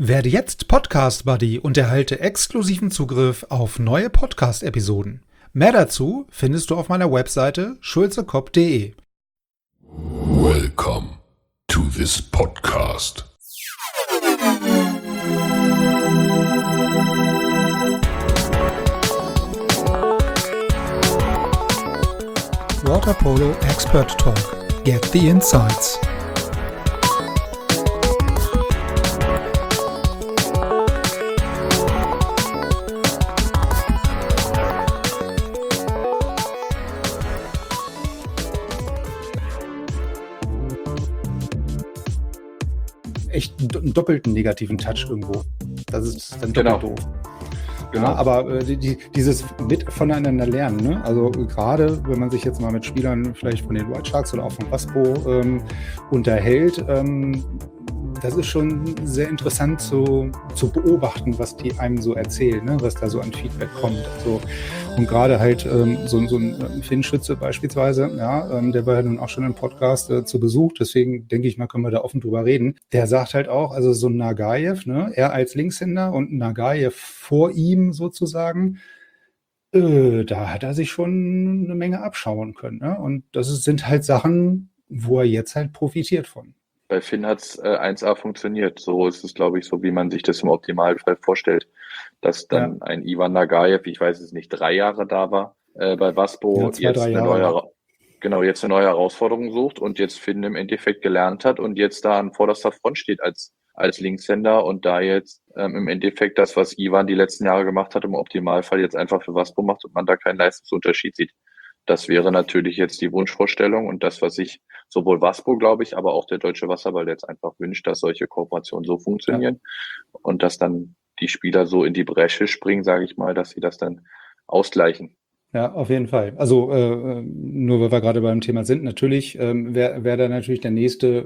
Werde jetzt Podcast-Buddy und erhalte exklusiven Zugriff auf neue Podcast-Episoden. Mehr dazu findest du auf meiner Webseite schulzekopp.de. Welcome to this podcast. Water Polo Expert Talk. Get the insights. Echt einen doppelten negativen Touch irgendwo. Das ist dann doppelt doof. Genau. Ja, aber dieses mit voneinander lernen, ne? Also gerade, wenn man sich jetzt mal mit Spielern vielleicht von den White Sharks oder auch von Waspo unterhält, das ist schon sehr interessant zu beobachten, was die einem so erzählen, ne? Was da so an Feedback kommt. Also, und gerade halt so ein Finn Schütze beispielsweise, ja, der war ja nun auch schon im Podcast zu Besuch, deswegen denke ich mal, können wir da offen drüber reden. Der sagt halt auch, also so ein Nagaev, ne, er als Linkshänder und Nagaev vor ihm sozusagen, da hat er sich schon eine Menge abschauen können, ne? Und sind halt Sachen, wo er jetzt halt profitiert von. Bei Finn hat es 1A funktioniert. So ist es, glaube ich, so wie man sich das im Optimalfall vorstellt. Dass dann ein Ivan Nagaev, ich weiß es nicht, 3 Jahre da war, bei Waspo, Ja, jetzt eine neue Herausforderung sucht und jetzt Finn im Endeffekt gelernt hat und jetzt da an vorderster Front steht als Linkshänder und da jetzt im Endeffekt das, was Ivan die letzten Jahre gemacht hat, im Optimalfall jetzt einfach für Waspo macht und man da keinen Leistungsunterschied sieht. Das wäre natürlich jetzt die Wunschvorstellung und das, was sich sowohl Waspo, glaube ich, aber auch der Deutsche Wasserball jetzt einfach wünscht, dass solche Kooperationen so funktionieren und dass dann die Spieler so in die Bresche springen, sage ich mal, dass sie das dann ausgleichen. Ja, auf jeden Fall. Also nur weil wir gerade beim Thema sind, natürlich wäre da natürlich der nächste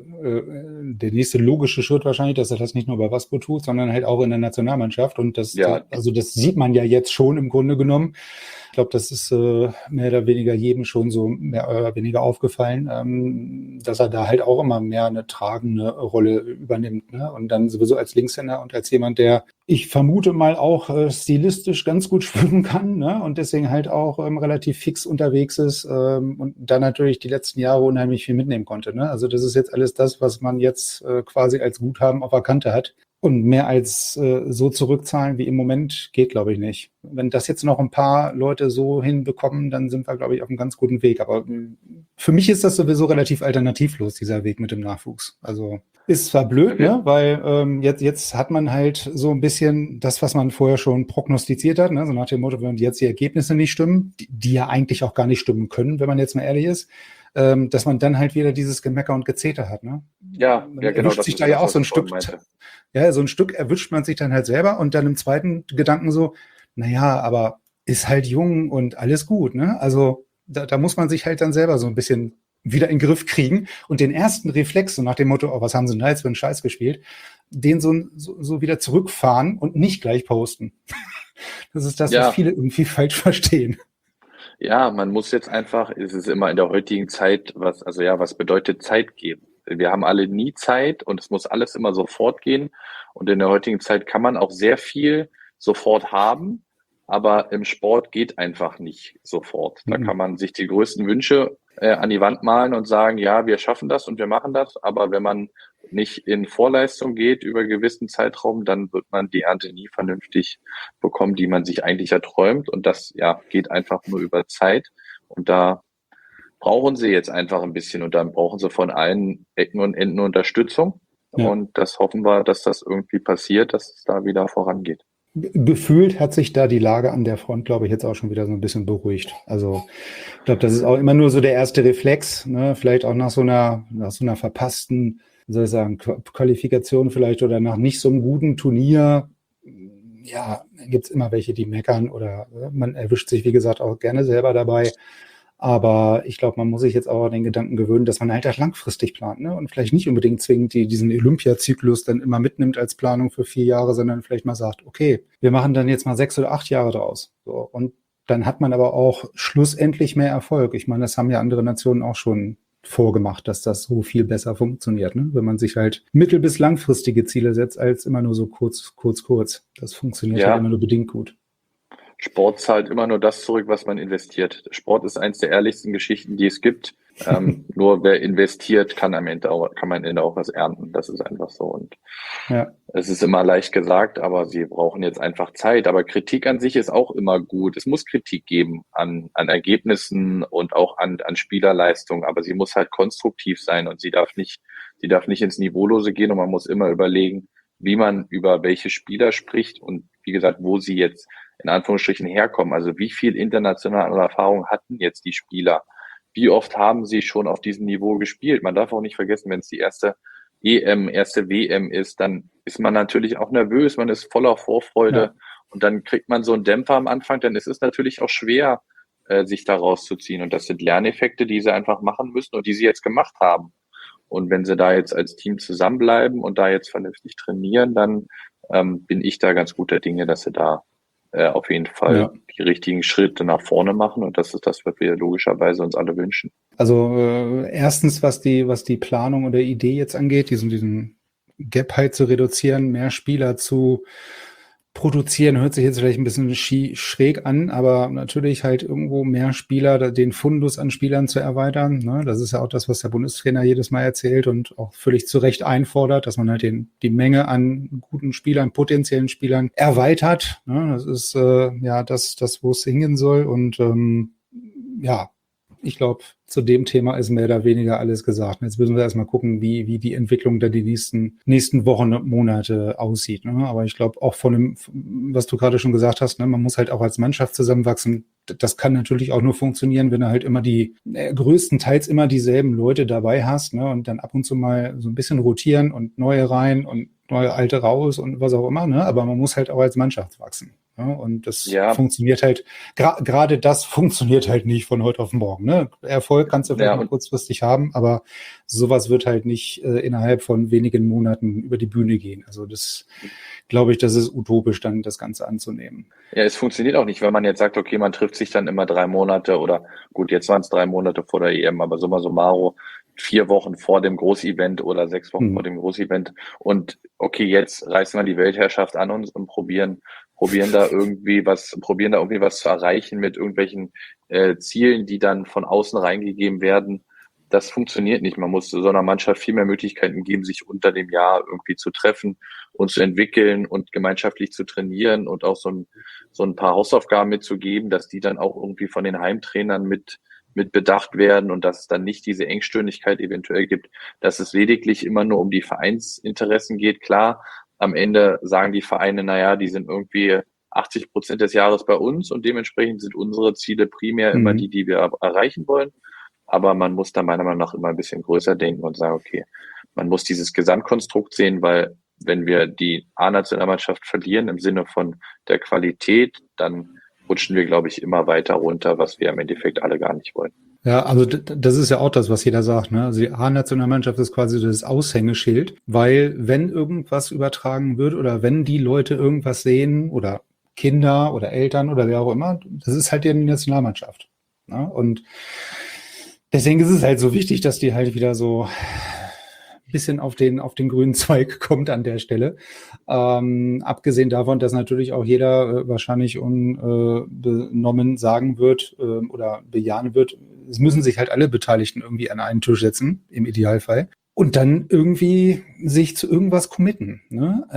logische Schritt wahrscheinlich, dass er das nicht nur bei Waspo tut, sondern halt auch in der Nationalmannschaft. Und das sieht man ja jetzt schon im Grunde genommen. Ich glaube, das ist mehr oder weniger jedem schon so mehr oder weniger aufgefallen, dass er da halt auch immer mehr eine tragende Rolle übernimmt, ne? Und dann sowieso als Linkshänder und als jemand, der, ich vermute mal, auch stilistisch ganz gut schwimmen kann, ne? Und deswegen halt auch relativ fix unterwegs ist und dann natürlich die letzten Jahre unheimlich viel mitnehmen konnte, ne? Also das ist jetzt alles das, was man jetzt quasi als Guthaben auf der Kante hat. Und mehr als so zurückzahlen wie im Moment geht, glaube ich, nicht. Wenn das jetzt noch ein paar Leute so hinbekommen, dann sind wir, glaube ich, auf einem ganz guten Weg. Aber für mich ist das sowieso relativ alternativlos, dieser Weg mit dem Nachwuchs. Also ist zwar blöd, ne? Weil jetzt hat man halt so ein bisschen das, was man vorher schon prognostiziert hat, ne? So nach dem Motto, wenn jetzt die Ergebnisse nicht stimmen, die ja eigentlich auch gar nicht stimmen können, wenn man jetzt mal ehrlich ist, dass man dann halt wieder dieses Gemecker und Gezeter hat, ne? Ja, Man genau. erwischt sich da ja auch so ein Stück. Ja, so ein Stück erwischt man sich dann halt selber und dann im zweiten Gedanken so, naja, aber ist halt jung und alles gut, ne? Also da muss man sich halt dann selber so ein bisschen wieder in den Griff kriegen und den ersten Reflex, so nach dem Motto, oh, was haben sie denn da jetzt für einen Scheiß gespielt, den so wieder zurückfahren und nicht gleich posten. Das ist das, was viele irgendwie falsch verstehen. Ja, man muss jetzt einfach, es ist immer in der heutigen Zeit, was bedeutet Zeit geben? Wir haben alle nie Zeit und es muss alles immer sofort gehen. Und in der heutigen Zeit kann man auch sehr viel sofort haben, aber im Sport geht einfach nicht sofort. Da kann man sich die größten Wünsche an die Wand malen und sagen, ja, wir schaffen das und wir machen das. Aber wenn man nicht in Vorleistung geht über einen gewissen Zeitraum, dann wird man die Ernte nie vernünftig bekommen, die man sich eigentlich erträumt. Und das geht einfach nur über Zeit. Und da brauchen sie jetzt einfach ein bisschen und dann brauchen sie von allen Ecken und Enden Unterstützung. Ja. Und das hoffen wir, dass das irgendwie passiert, dass es da wieder vorangeht. Gefühlt hat sich da die Lage an der Front, glaube ich, jetzt auch schon wieder so ein bisschen beruhigt. Also ich glaube, das ist auch immer nur so der erste Reflex, ne? Vielleicht auch nach so einer verpassten, wie soll ich sagen, Qualifikation vielleicht oder nach nicht so einem guten Turnier. Ja, gibt es immer welche, die meckern oder man erwischt sich, wie gesagt, auch gerne selber dabei. Aber ich glaube, man muss sich jetzt auch an den Gedanken gewöhnen, dass man halt auch langfristig plant, ne? Und vielleicht nicht unbedingt zwingend diesen Olympiazyklus dann immer mitnimmt als Planung für 4 Jahre, sondern vielleicht mal sagt, okay, wir machen dann jetzt mal 6 oder 8 Jahre draus. So, und dann hat man aber auch schlussendlich mehr Erfolg. Ich meine, das haben ja andere Nationen auch schon vorgemacht, dass das so viel besser funktioniert, ne? Wenn man sich halt mittel- bis langfristige Ziele setzt, als immer nur so kurz. Das funktioniert halt immer Ja, nur bedingt gut. Sport zahlt immer nur das zurück, was man investiert. Sport ist eins der ehrlichsten Geschichten, die es gibt. Nur wer investiert, kann am Ende auch was ernten. Das ist einfach so. Und Ja, es ist immer leicht gesagt, aber sie brauchen jetzt einfach Zeit. Aber Kritik an sich ist auch immer gut. Es muss Kritik geben an Ergebnissen und auch an Spielerleistung, aber sie muss halt konstruktiv sein und sie darf nicht ins Niveaulose gehen und man muss immer überlegen, wie man über welche Spieler spricht und wie gesagt, wo sie jetzt in Anführungsstrichen herkommen. Also wie viel internationale Erfahrung hatten jetzt die Spieler? Wie oft haben sie schon auf diesem Niveau gespielt? Man darf auch nicht vergessen, wenn es die erste erste WM ist, dann ist man natürlich auch nervös, man ist voller Vorfreude ja. und dann kriegt man so einen Dämpfer am Anfang, dann ist es natürlich auch schwer, sich da rauszuziehen. Und das sind Lerneffekte, die sie einfach machen müssen und die sie jetzt gemacht haben. Und wenn sie da jetzt als Team zusammenbleiben und da jetzt vernünftig trainieren, dann bin ich da ganz guter Dinge, dass sie da auf jeden Fall Ja. die richtigen Schritte nach vorne machen. Und das ist das, was wir logischerweise uns alle wünschen. Also erstens, was die Planung oder Idee jetzt angeht, diesen Gap halt zu reduzieren, mehr Spieler zu produzieren, hört sich jetzt vielleicht ein bisschen schräg an, aber natürlich halt irgendwo mehr Spieler, den Fundus an Spielern zu erweitern. Ne? Das ist ja auch das, was der Bundestrainer jedes Mal erzählt und auch völlig zu Recht einfordert, dass man halt die Menge an guten Spielern, potenziellen Spielern erweitert. Ne? Das ist ja das, wo es hingehen soll. Und ja, ich glaube, zu dem Thema ist mehr oder weniger alles gesagt. Jetzt müssen wir erstmal gucken, wie die Entwicklung da die nächsten Wochen und Monate aussieht. Ne? Aber ich glaube auch von dem, was du gerade schon gesagt hast, ne, man muss halt auch als Mannschaft zusammenwachsen. Das kann natürlich auch nur funktionieren, wenn du halt immer größtenteils immer dieselben Leute dabei hast, ne, und dann ab und zu mal so ein bisschen rotieren und neue rein und neue alte raus und was auch immer, ne? Aber man muss halt auch als Mannschaft wachsen. Ja, und das Ja, funktioniert halt, gerade das funktioniert halt nicht von heute auf morgen. Ne? Erfolg kannst du vielleicht ja, mal und kurzfristig haben, aber sowas wird halt nicht innerhalb von wenigen Monaten über die Bühne gehen. Also das glaube ich, das ist utopisch, dann das Ganze anzunehmen. ja, es funktioniert auch nicht, wenn man jetzt sagt, okay, man trifft sich dann immer 3 Monate oder gut, jetzt waren es 3 Monate vor der EM, aber summa summarum 4 Wochen vor dem Großevent oder 6 Wochen vor Hm. dem Großevent und okay, jetzt reißen wir die Weltherrschaft an uns und probieren da irgendwie was zu erreichen mit irgendwelchen Zielen, die dann von außen reingegeben werden. Das funktioniert nicht. Man muss so einer Mannschaft viel mehr Möglichkeiten geben, sich unter dem Jahr irgendwie zu treffen und zu entwickeln und gemeinschaftlich zu trainieren und auch so ein paar Hausaufgaben mitzugeben, dass die dann auch irgendwie von den Heimtrainern mit bedacht werden und dass es dann nicht diese Engstirnigkeit eventuell gibt, dass es lediglich immer nur um die Vereinsinteressen geht. Klar, am Ende sagen die Vereine, naja, die sind irgendwie 80% des Jahres bei uns und dementsprechend sind unsere Ziele primär immer Hm. die wir erreichen wollen. Aber man muss da meiner Meinung nach immer ein bisschen größer denken und sagen, okay, man muss dieses Gesamtkonstrukt sehen, weil wenn wir die A-Nationalmannschaft verlieren im Sinne von der Qualität, dann rutschen wir, glaube ich, immer weiter runter, was wir im Endeffekt alle gar nicht wollen. Ja, also das ist ja auch das, was jeder sagt. Ne? Also die A-Nationalmannschaft ist quasi das Aushängeschild, weil wenn irgendwas übertragen wird oder wenn die Leute irgendwas sehen oder Kinder oder Eltern oder wer auch immer, das ist halt die Nationalmannschaft. Ne? Und deswegen ist es halt so wichtig, dass die halt wieder so ein bisschen auf den grünen Zweig kommt an der Stelle. Abgesehen davon, dass natürlich auch jeder wahrscheinlich unbenommen sagen wird oder bejahen wird, es müssen sich halt alle Beteiligten irgendwie an einen Tisch setzen, im Idealfall. Und dann irgendwie sich zu irgendwas committen. Ne?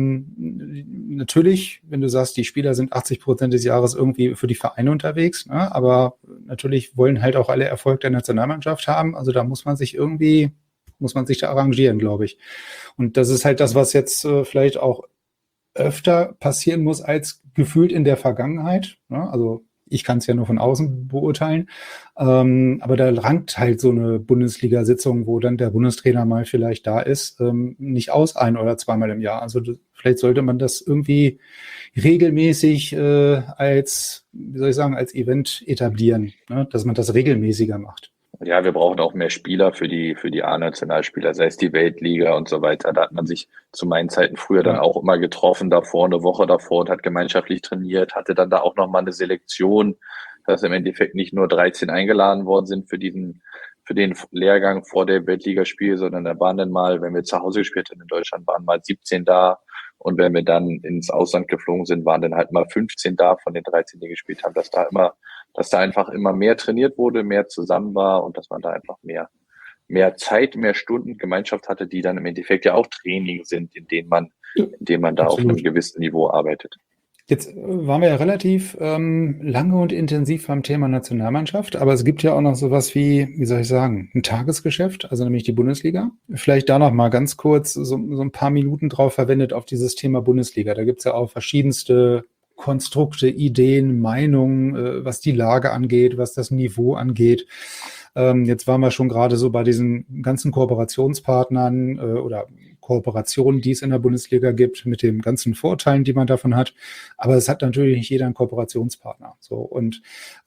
Natürlich, wenn du sagst, die Spieler sind 80% des Jahres irgendwie für die Vereine unterwegs, ne? Aber natürlich wollen halt auch alle Erfolg der Nationalmannschaft haben. Also da muss man sich da arrangieren, glaube ich. Und das ist halt das, was jetzt vielleicht auch öfter passieren muss als gefühlt in der Vergangenheit. Ne? Also ich kann es ja nur von außen beurteilen. Aber da rankt halt so eine Bundesliga-Sitzung, wo dann der Bundestrainer mal vielleicht da ist, nicht aus 1- oder zweimal im Jahr. Also vielleicht sollte man das irgendwie regelmäßig wie soll ich sagen, als Event etablieren, ne? Dass man das regelmäßiger macht. Ja, wir brauchen auch mehr Spieler für die A-Nationalspieler, sei es die Weltliga und so weiter. Da hat man sich zu meinen Zeiten früher dann Ja. auch immer getroffen davor, eine Woche davor und hat gemeinschaftlich trainiert, hatte dann da auch nochmal eine Selektion, dass im Endeffekt nicht nur 13 eingeladen worden sind für den Lehrgang vor dem Weltligaspiel, sondern da waren dann mal, wenn wir zu Hause gespielt haben in Deutschland, waren mal 17 da. Und wenn wir dann ins Ausland geflogen sind, waren dann halt mal 15 da von den 13, die gespielt haben, dass da einfach immer mehr trainiert wurde, mehr zusammen war und dass man da einfach mehr Zeit, mehr Stunden Gemeinschaft hatte, die dann im Endeffekt ja auch Training sind, in denen man da auf einem Absolut. gewissen Niveau arbeitet. Jetzt waren wir ja relativ lange und intensiv beim Thema Nationalmannschaft, aber es gibt ja auch noch sowas wie soll ich sagen, ein Tagesgeschäft, also nämlich die Bundesliga. Vielleicht da noch mal ganz kurz so ein paar Minuten drauf verwendet auf dieses Thema Bundesliga. Da gibt's ja auch verschiedenste Konstrukte, Ideen, Meinungen, was die Lage angeht, was das Niveau angeht. Jetzt waren wir schon gerade so bei diesen ganzen Kooperationspartnern oder Kooperationen, die es in der Bundesliga gibt, mit den ganzen Vorteilen, die man davon hat. Aber es hat natürlich nicht jeder einen Kooperationspartner. So und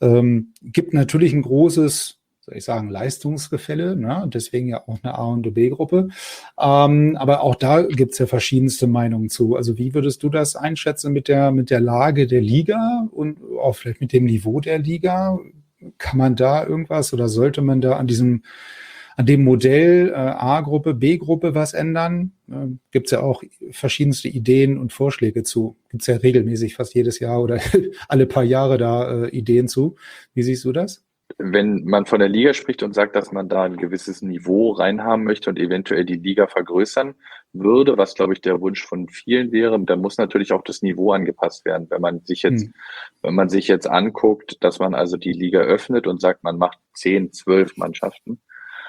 gibt natürlich ein großes, soll ich sagen, Leistungsgefälle, ne? Deswegen ja auch eine A- und B-Gruppe. Aber auch da gibt es ja verschiedenste Meinungen zu. Also wie würdest du das einschätzen mit der Lage der Liga und auch vielleicht mit dem Niveau der Liga? Kann man da irgendwas oder sollte man da an dem Modell A-Gruppe, B-Gruppe was ändern? Gibt es ja auch verschiedenste Ideen und Vorschläge zu. Gibt es ja regelmäßig fast jedes Jahr oder alle paar Jahre da Ideen zu. Wie siehst du das? Wenn man von der Liga spricht und sagt, dass man da ein gewisses Niveau reinhaben möchte und eventuell die Liga vergrößern würde, was, glaube ich, der Wunsch von vielen wäre, dann muss natürlich auch das Niveau angepasst werden. Wenn man sich jetzt anguckt, dass man also die Liga öffnet und sagt, man macht 10, 12 Mannschaften,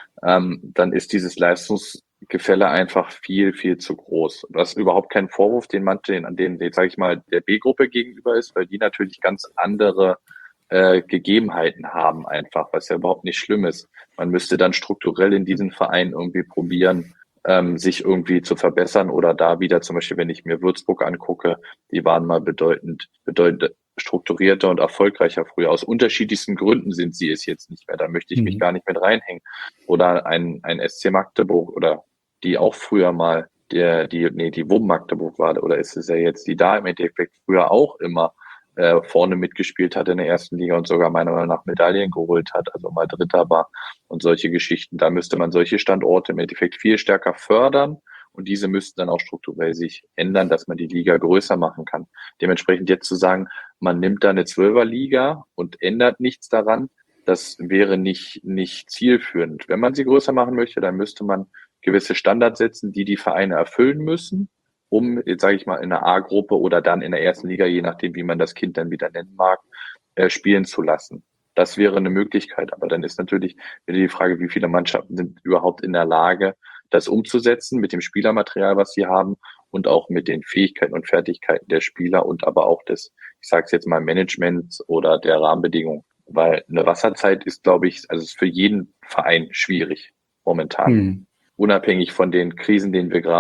dann ist dieses Leistungsgefälle einfach viel, viel zu groß. Was überhaupt kein Vorwurf an denen, sage ich mal, der B-Gruppe gegenüber ist, weil die natürlich ganz andere Gegebenheiten haben einfach, was ja überhaupt nicht schlimm ist. Man müsste dann strukturell in diesen Vereinen irgendwie probieren, sich irgendwie zu verbessern oder da wieder zum Beispiel, wenn ich mir Würzburg angucke, die waren mal bedeutend strukturierter und erfolgreicher früher. Aus unterschiedlichsten Gründen sind sie es jetzt nicht mehr. Da möchte ich mich gar nicht mit reinhängen. Oder ein SC Magdeburg oder die auch früher mal die WUM Magdeburg war, oder ist es ja jetzt, die da im Endeffekt früher auch immer vorne mitgespielt hat in der ersten Liga und sogar meiner Meinung nach Medaillen geholt hat, also mal Dritter war und solche Geschichten. Da müsste man solche Standorte im Endeffekt viel stärker fördern und diese müssten dann auch strukturell sich ändern, dass man die Liga größer machen kann. Dementsprechend jetzt zu sagen, man nimmt da eine Zwölferliga und ändert nichts daran, das wäre nicht zielführend. Wenn man sie größer machen möchte, dann müsste man gewisse Standards setzen, die Vereine erfüllen müssen, um, jetzt sage ich mal, in der A-Gruppe oder dann in der ersten Liga, je nachdem, wie man das Kind dann wieder nennen mag, spielen zu lassen. Das wäre eine Möglichkeit. Aber dann ist natürlich wieder die Frage, wie viele Mannschaften sind überhaupt in der Lage, das umzusetzen mit dem Spielermaterial, was sie haben und auch mit den Fähigkeiten und Fertigkeiten der Spieler und aber auch des, ich sage es jetzt mal, Managements oder der Rahmenbedingungen. Weil eine Wasserzeit ist, glaube ich, also ist für jeden Verein schwierig momentan. Unabhängig von den Krisen,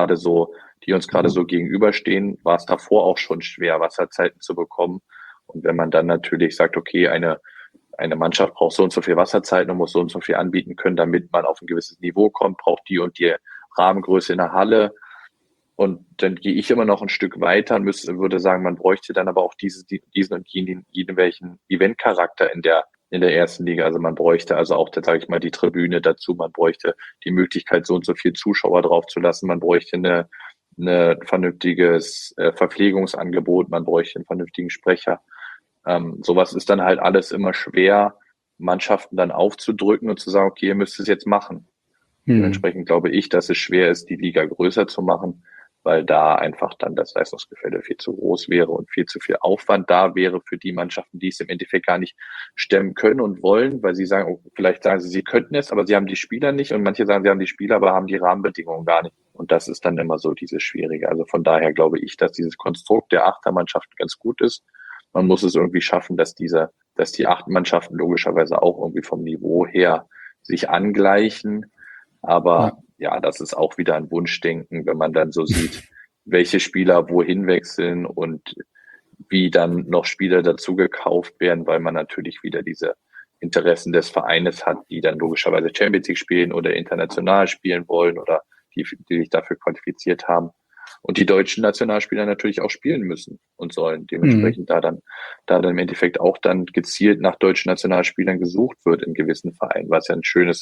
die uns gerade so gegenüberstehen, war es davor auch schon schwer, Wasserzeiten zu bekommen. Und wenn man dann natürlich sagt, okay, eine Mannschaft braucht so und so viel Wasserzeiten und muss so und so viel anbieten können, damit man auf ein gewisses Niveau kommt, braucht die und die Rahmengröße in der Halle. Und dann gehe ich immer noch ein Stück weiter und würde sagen, man bräuchte dann aber auch diesen und jeden welchen Eventcharakter in der ersten Liga. Also man bräuchte also auch, da sage ich mal, die Tribüne dazu. Man bräuchte die Möglichkeit, so und so viel Zuschauer draufzulassen. Man bräuchte eine vernünftiges Verpflegungsangebot. Man bräuchte einen vernünftigen Sprecher. Sowas ist dann halt alles immer schwer, Mannschaften dann aufzudrücken und zu sagen, okay, ihr müsst es jetzt machen. Dementsprechend glaube ich, dass es schwer ist, die Liga größer zu machen, weil da einfach dann das Leistungsgefälle viel zu groß wäre und viel zu viel Aufwand da wäre für die Mannschaften, die es im Endeffekt gar nicht stemmen können und wollen, weil sie sagen, vielleicht sagen sie könnten es, aber sie haben die Spieler nicht und manche sagen, sie haben die Spieler, aber haben die Rahmenbedingungen gar nicht. Und das ist dann immer so dieses Schwierige. Also von daher glaube ich, dass dieses Konstrukt der Achtermannschaften ganz gut ist. Man muss es irgendwie schaffen, dass die 8 Mannschaften logischerweise auch irgendwie vom Niveau her sich angleichen. Aber ja, das ist auch wieder ein Wunschdenken, wenn man dann so sieht, welche Spieler wohin wechseln und wie dann noch Spieler dazu gekauft werden, weil man natürlich wieder diese Interessen des Vereines hat, die dann logischerweise Champions League spielen oder international spielen wollen oder die sich dafür qualifiziert haben. Und die deutschen Nationalspieler natürlich auch spielen müssen und sollen. Dementsprechend da dann im Endeffekt auch dann gezielt nach deutschen Nationalspielern gesucht wird in gewissen Vereinen, was ja ein schönes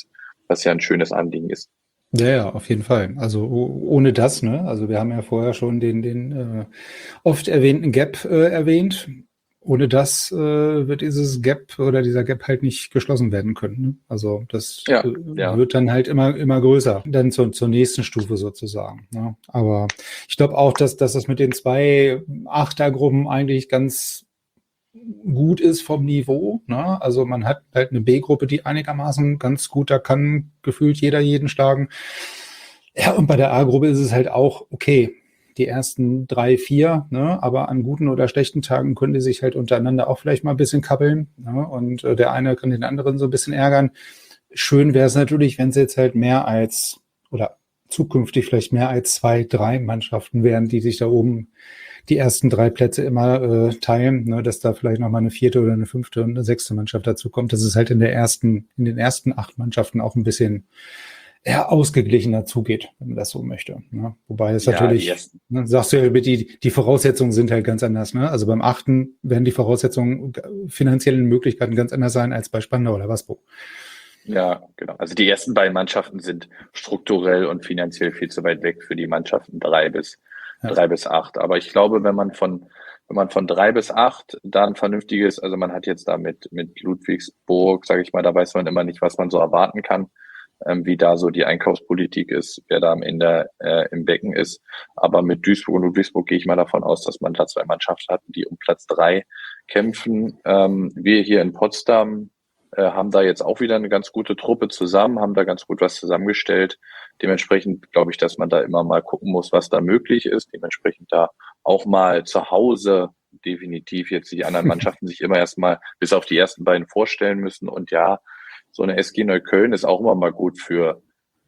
was ja ein schönes Anliegen ist. Ja, ja, auf jeden Fall. Also ohne das, ne? Also wir haben ja vorher schon den oft erwähnten Gap erwähnt. Ohne das wird dieses Gap oder dieser Gap halt nicht geschlossen werden können. Ne? Also das Ja, ja. wird dann halt immer größer, dann zur nächsten Stufe sozusagen. Ne? Aber ich glaube auch, dass das mit den 2 Achtergruppen eigentlich ganz gut ist vom Niveau. Ne? Also man hat halt eine B-Gruppe, die einigermaßen ganz gut, da kann gefühlt jeder jeden schlagen. Ja, und bei der A-Gruppe ist es halt auch okay. Die ersten 3, 4, ne? Aber an guten oder schlechten Tagen können die sich halt untereinander auch vielleicht mal ein bisschen kabbeln. Ne? Und der eine kann den anderen so ein bisschen ärgern. Schön wäre es natürlich, wenn es jetzt halt mehr als oder zukünftig vielleicht mehr als 2, 3 Mannschaften wären, die sich da oben die ersten 3 Plätze immer teilen, ne, dass da vielleicht noch mal eine 4. oder eine 5. und eine 6. Mannschaft dazu kommt. Das ist halt in den ersten 8 Mannschaften auch ein bisschen eher ausgeglichener zugeht, wenn man das so möchte. Ne? Wobei es natürlich, ne, sagst du ja, die Voraussetzungen sind halt ganz anders. Ne? Also beim 8. werden die Voraussetzungen, finanziellen Möglichkeiten ganz anders sein als bei Spandau oder Waspo. Ja, genau. Also die ersten beiden Mannschaften sind strukturell und finanziell viel zu weit weg für die Mannschaften 3 bis 8. Aber ich glaube, wenn man von 3 bis 8 da ein vernünftiges, also man hat jetzt da mit Ludwigsburg, sage ich mal, da weiß man immer nicht, was man so erwarten kann, wie da so die Einkaufspolitik ist, wer da am Ende im Becken ist. Aber mit Duisburg und Ludwigsburg gehe ich mal davon aus, dass man da 2 Mannschaften hat, die um Platz 3 kämpfen. Wir hier in Potsdam haben da jetzt auch wieder eine ganz gute Truppe zusammen, haben da ganz gut was zusammengestellt. Dementsprechend glaube ich, dass man da immer mal gucken muss, was da möglich ist. Dementsprechend da auch mal zu Hause definitiv jetzt die anderen Mannschaften sich immer erstmal bis auf die ersten beiden vorstellen müssen. Und ja, so eine SG Neukölln ist auch immer mal gut für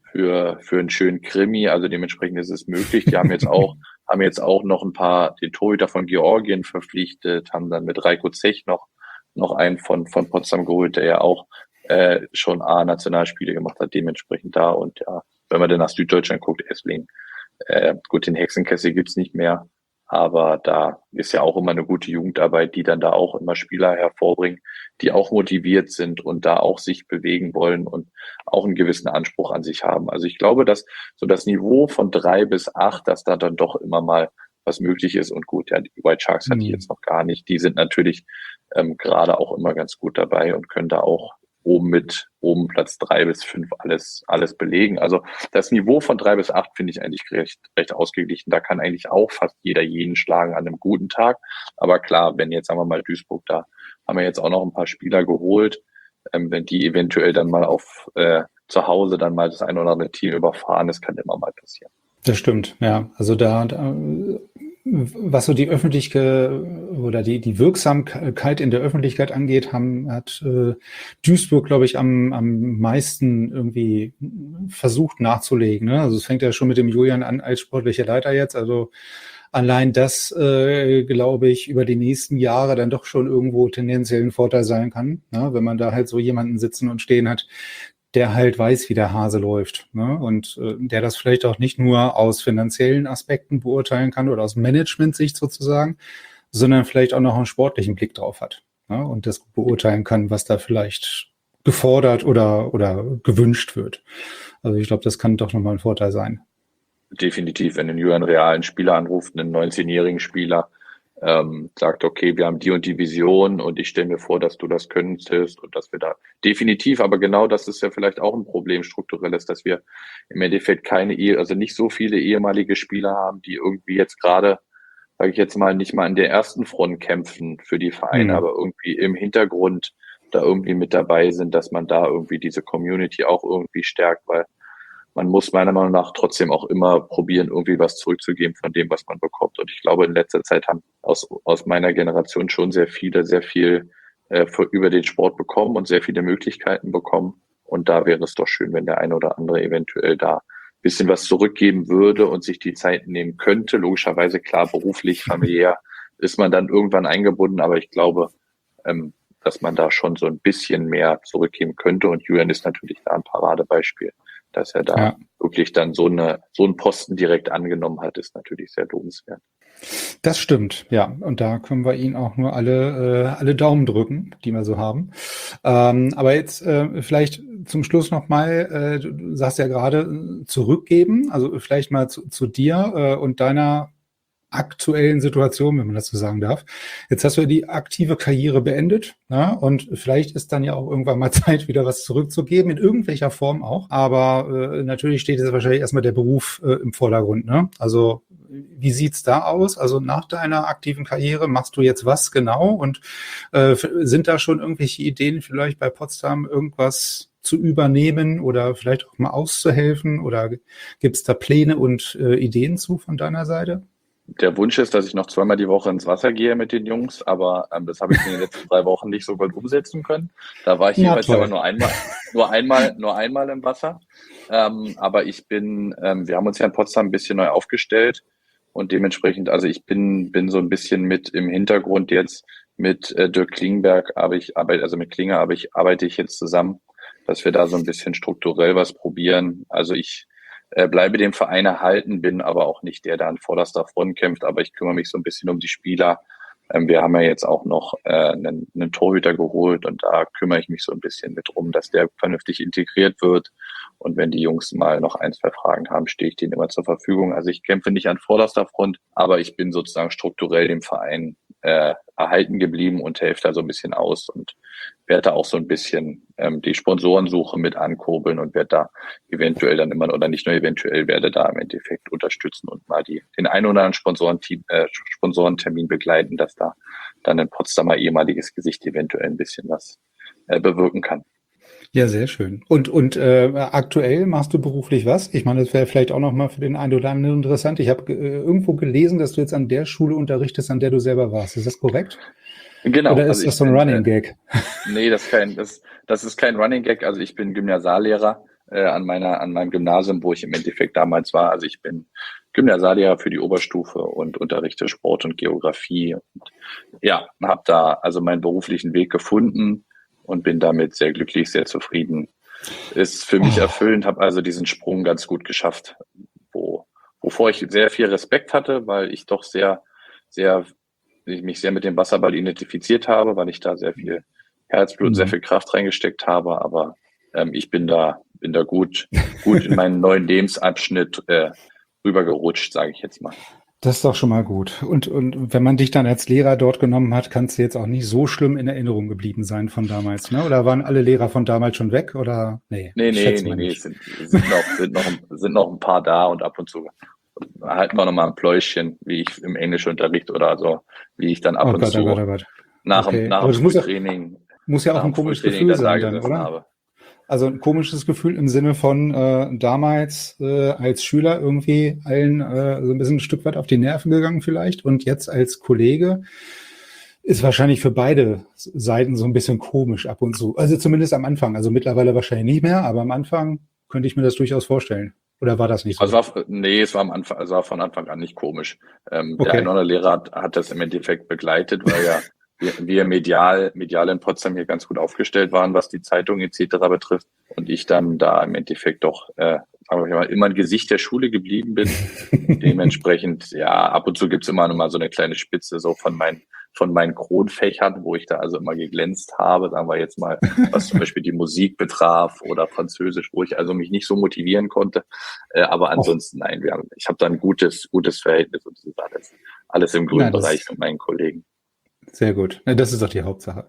einen schönen Krimi. Also dementsprechend ist es möglich. Die haben jetzt auch noch ein paar, den Torhüter von Georgien verpflichtet, haben dann mit Reiko Zech noch einen von Potsdam geholt, der ja auch schon A-Nationalspiele gemacht hat, dementsprechend da. Und ja, wenn man dann nach Süddeutschland guckt, Esslingen, gut, den Hexenkessel gibt's nicht mehr, aber da ist ja auch immer eine gute Jugendarbeit, die dann da auch immer Spieler hervorbringen, die auch motiviert sind und da auch sich bewegen wollen und auch einen gewissen Anspruch an sich haben. Also ich glaube, dass so das Niveau von 3 bis 8, dass da dann doch immer mal was möglich ist. Und gut, ja, die White Sharks hatte ich jetzt noch gar nicht. Die sind natürlich gerade auch immer ganz gut dabei und können da auch oben Platz 3 bis 5 alles belegen. Also das Niveau von 3 bis 8 finde ich eigentlich recht ausgeglichen. Da kann eigentlich auch fast jeder jeden schlagen an einem guten Tag. Aber klar, wenn jetzt, sagen wir mal, Duisburg, da haben wir jetzt auch noch ein paar Spieler geholt, wenn die eventuell dann mal zu Hause dann mal das eine oder andere Team überfahren, das kann immer mal passieren. Das stimmt, ja. Also da was so die öffentliche oder die Wirksamkeit in der Öffentlichkeit angeht, hat Duisburg, glaube ich, am meisten irgendwie versucht nachzulegen. Ne? Also es fängt ja schon mit dem Julian an als sportlicher Leiter jetzt. Also allein das, glaube ich, über die nächsten Jahre dann doch schon irgendwo tendenziell ein Vorteil sein kann, ne? Wenn man da halt so jemanden sitzen und stehen hat, der halt weiß, wie der Hase läuft, ne? Und der das vielleicht auch nicht nur aus finanziellen Aspekten beurteilen kann oder aus Management-Sicht sozusagen, sondern vielleicht auch noch einen sportlichen Blick drauf hat, ne? Und das beurteilen kann, was da vielleicht gefordert oder gewünscht wird. Also ich glaube, das kann doch nochmal ein Vorteil sein. Definitiv, wenn ein Julian realen Spieler anruft, einen 19-jährigen Spieler, sagt, okay, wir haben die und die Vision und ich stelle mir vor, dass du das könntest und dass wir da definitiv, aber genau das ist ja vielleicht auch ein Problem strukturelles, dass wir im Endeffekt also nicht so viele ehemalige Spieler haben, die irgendwie jetzt gerade, sage ich jetzt mal, nicht mal an der ersten Front kämpfen für die Vereine, aber irgendwie im Hintergrund da irgendwie mit dabei sind, dass man da irgendwie diese Community auch irgendwie stärkt, weil man muss meiner Meinung nach trotzdem auch immer probieren, irgendwie was zurückzugeben von dem, was man bekommt. Und ich glaube, in letzter Zeit haben aus meiner Generation schon sehr viel über den Sport bekommen und sehr viele Möglichkeiten bekommen. Und da wäre es doch schön, wenn der eine oder andere eventuell da ein bisschen was zurückgeben würde und sich die Zeit nehmen könnte. Logischerweise, klar, beruflich, familiär ist man dann irgendwann eingebunden, aber ich glaube, dass man da schon so ein bisschen mehr zurückgeben könnte. Und Julian ist natürlich da ein Paradebeispiel. Dass er da wirklich dann so einen Posten direkt angenommen hat, ist natürlich sehr lobenswert. Das stimmt, ja. Und da können wir Ihnen auch nur alle Daumen drücken, die wir so haben. Aber jetzt vielleicht zum Schluss nochmal, du sagst ja gerade zurückgeben, also vielleicht mal zu dir und deiner aktuellen Situation, wenn man das so sagen darf. Jetzt hast du ja die aktive Karriere beendet, ne? Und vielleicht ist dann ja auch irgendwann mal Zeit, wieder was zurückzugeben, in irgendwelcher Form auch. Aber natürlich steht jetzt wahrscheinlich erstmal der Beruf im Vordergrund, ne? Also wie sieht's da aus? Also nach deiner aktiven Karriere machst du jetzt was genau? Und sind da schon irgendwelche Ideen vielleicht bei Potsdam irgendwas zu übernehmen oder vielleicht auch mal auszuhelfen? Oder gibt's da Pläne und Ideen zu von deiner Seite? Der Wunsch ist, dass ich noch zweimal die Woche ins Wasser gehe mit den Jungs, aber das habe ich in den letzten 3 Wochen nicht so gut umsetzen können. Da war ich Na jeweils aber toll. nur einmal im Wasser. Aber wir haben uns ja in Potsdam ein bisschen neu aufgestellt und dementsprechend, also ich bin so ein bisschen mit im Hintergrund jetzt mit Dirk Klingberg, also mit Klinger, arbeite ich jetzt zusammen, dass wir da so ein bisschen strukturell was probieren. Also ich bleibe dem Verein erhalten, bin aber auch nicht der an vorderster Front kämpft, aber ich kümmere mich so ein bisschen um die Spieler. Wir haben ja jetzt auch noch einen Torhüter geholt und da kümmere ich mich so ein bisschen mit drum, dass der vernünftig integriert wird. Und wenn die Jungs mal noch ein, zwei Fragen haben, stehe ich denen immer zur Verfügung. Also ich kämpfe nicht an vorderster Front, aber ich bin sozusagen strukturell dem Verein erhalten geblieben und helfe da so ein bisschen aus und werde da auch so ein bisschen die Sponsorensuche mit ankurbeln und werde da eventuell dann immer, oder nicht nur eventuell, werde da im Endeffekt unterstützen und mal den einen oder anderen Sponsorentermin begleiten, dass da dann ein Potsdamer ehemaliges Gesicht eventuell ein bisschen was bewirken kann. Ja, sehr schön. Und aktuell machst du beruflich was? Ich meine, das wäre vielleicht auch noch mal für den einen oder anderen interessant. Ich habe irgendwo gelesen, dass du jetzt an der Schule unterrichtest, an der du selber warst. Ist das korrekt? Genau, Oder also ist das ich so ein bin, Running Gag? nee, das ist kein Running Gag. Also ich bin Gymnasiallehrer an meinem Gymnasium, wo ich im Endeffekt damals war. Also ich bin Gymnasiallehrer für die Oberstufe und unterrichte Sport und Geografie. Und ja, habe da also meinen beruflichen Weg gefunden und bin damit sehr glücklich, sehr zufrieden. Ist für mich Oh, erfüllend, habe also diesen Sprung ganz gut geschafft, wovor ich sehr viel Respekt hatte, weil ich doch sehr ich mich sehr mit dem Wasserball identifiziert habe, weil ich da sehr viel Herzblut und sehr mhm. viel Kraft reingesteckt habe. Aber ich bin da gut in meinen neuen Lebensabschnitt rübergerutscht, sage ich jetzt mal. Das ist doch schon mal gut. Und wenn man dich dann als Lehrer dort genommen hat, kann es jetzt auch nicht so schlimm in Erinnerung geblieben sein von damals, ne? Oder waren alle Lehrer von damals schon weg? Oder nee, ich schätze mal Nee, nicht. sind noch ein paar da und ab und zu halten wir noch mal ein Pläuschen, wie ich im Englischunterricht oder so, wie ich dann ab Oh und Gott, oh Gott, zu oh Gott. nach dem, Okay. nach Aber dem das Frühtraining, muss ja auch nach ein dem komisches Frühtraining Gefühl dann da sein dann, gesessen oder? habe. Also ein komisches Gefühl im Sinne von damals als Schüler irgendwie allen so ein bisschen ein Stück weit auf die Nerven gegangen vielleicht und jetzt als Kollege ist wahrscheinlich für beide Seiten so ein bisschen komisch ab und zu. Also zumindest am Anfang. Also mittlerweile wahrscheinlich nicht mehr, aber am Anfang könnte ich mir das durchaus vorstellen. Oder war das nicht so? Es war am Anfang, also war von Anfang an nicht komisch. Der eine Okay. oder andere Lehrer hat das im Endeffekt begleitet, weil ja wir medial in Potsdam hier ganz gut aufgestellt waren, was die Zeitung etc. betrifft. Und ich dann da im Endeffekt doch, sagen wir mal, immer ein Gesicht der Schule geblieben bin. Und dementsprechend, ja, ab und zu gibt's immer noch mal so eine kleine Spitze so von meinen Kronfächern, wo ich da also immer geglänzt habe, sagen wir jetzt mal, was zum Beispiel die Musik betraf oder Französisch, wo ich also mich nicht so motivieren konnte. Aber Och, ansonsten, nein, ich habe da ein gutes Verhältnis und das ist alles im na, grünen das Bereich ist mit meinen Kollegen. sehr gut. Na, das ist doch die Hauptsache.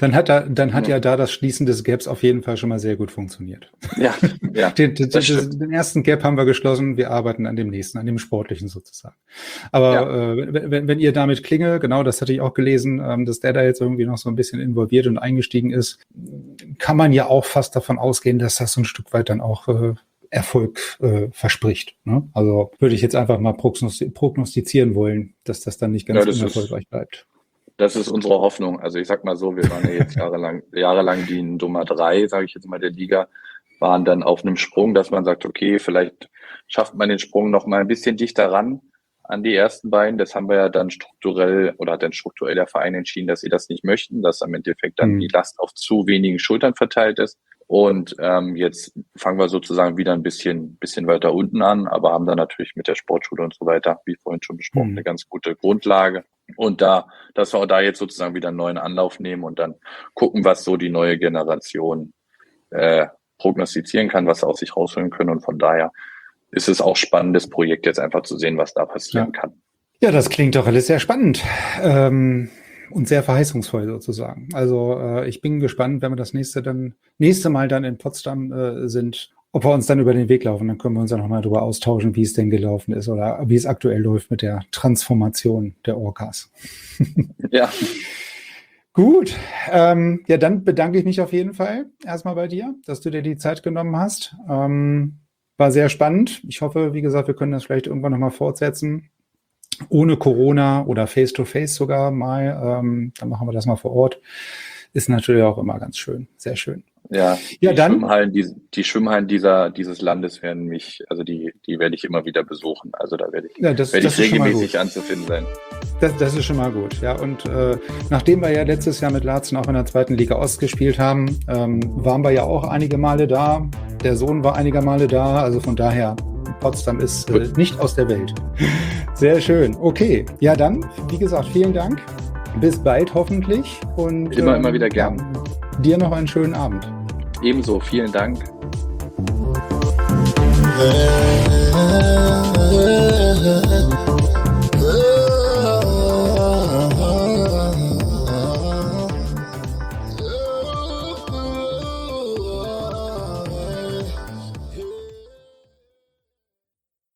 Dann hat Ja, ja da das Schließen des Gaps auf jeden Fall schon mal sehr gut funktioniert. ja, ja, das stimmt. Den ersten Gap haben wir geschlossen. Wir arbeiten an dem nächsten, an dem sportlichen sozusagen. Ja, Aber wenn ihr damit Klinge, genau, das hatte ich auch gelesen, dass der da jetzt irgendwie noch so ein bisschen involviert und eingestiegen ist, kann man ja auch fast davon ausgehen, dass das so ein Stück weit dann auch Erfolg verspricht. Ne? Also würde ich jetzt einfach mal prognostizieren wollen, dass das dann nicht ja, ganz unerfolgreich bleibt. das ist unsere Hoffnung. Also ich sag mal so, wir waren ja jetzt jahrelang die Nummer 3, sage ich jetzt mal, der Liga, waren dann auf einem Sprung, dass man sagt, okay, vielleicht schafft man den Sprung noch mal ein bisschen dichter ran an die ersten beiden. Das haben wir ja dann strukturell oder hat dann strukturell der Verein entschieden, dass sie das nicht möchten, dass am Endeffekt dann Hm. die Last auf zu wenigen Schultern verteilt ist. Und jetzt fangen wir sozusagen wieder ein bisschen weiter unten an, aber haben dann natürlich mit der Sportschule und so weiter, wie vorhin schon besprochen, eine ganz gute Grundlage. Und dass wir auch da jetzt sozusagen wieder einen neuen Anlauf nehmen und dann gucken, was so die neue Generation prognostizieren kann, was sie aus sich rausholen können. Und von daher ist es auch spannendes Projekt, jetzt einfach zu sehen, was da passieren kann. Ja, das klingt doch alles sehr spannend. Und sehr verheißungsvoll sozusagen. Also ich bin gespannt, wenn wir das nächste Mal dann in Potsdam sind, ob wir uns dann über den Weg laufen. Dann können wir uns ja nochmal darüber austauschen, wie es denn gelaufen ist oder wie es aktuell läuft mit der Transformation der Orcas. Ja. Gut. Ja, dann bedanke ich mich auf jeden Fall erstmal bei dir, dass du dir die Zeit genommen hast. War sehr spannend. Ich hoffe, wie gesagt, wir können das vielleicht irgendwann nochmal fortsetzen. Ohne Corona oder Face-to-Face sogar mal, dann machen wir das mal vor Ort. Ist natürlich auch immer ganz schön, sehr schön. Ja, ja die Schwimmhallen dieses Landes werden die werde ich immer wieder besuchen. Also da werde ich regelmäßig anzufinden sein. Das ist schon mal gut, ja. Und nachdem wir ja letztes Jahr mit Laatzen auch in der 2. Liga Ost gespielt haben, waren wir ja auch einige Male da. Der Sohn war einige Male da, also von daher, Potsdam ist nicht aus der Welt. Sehr schön. Okay, ja dann, wie gesagt, vielen Dank. Bis bald hoffentlich. Und immer wieder gern. Dir noch einen schönen Abend. Ebenso, vielen Dank.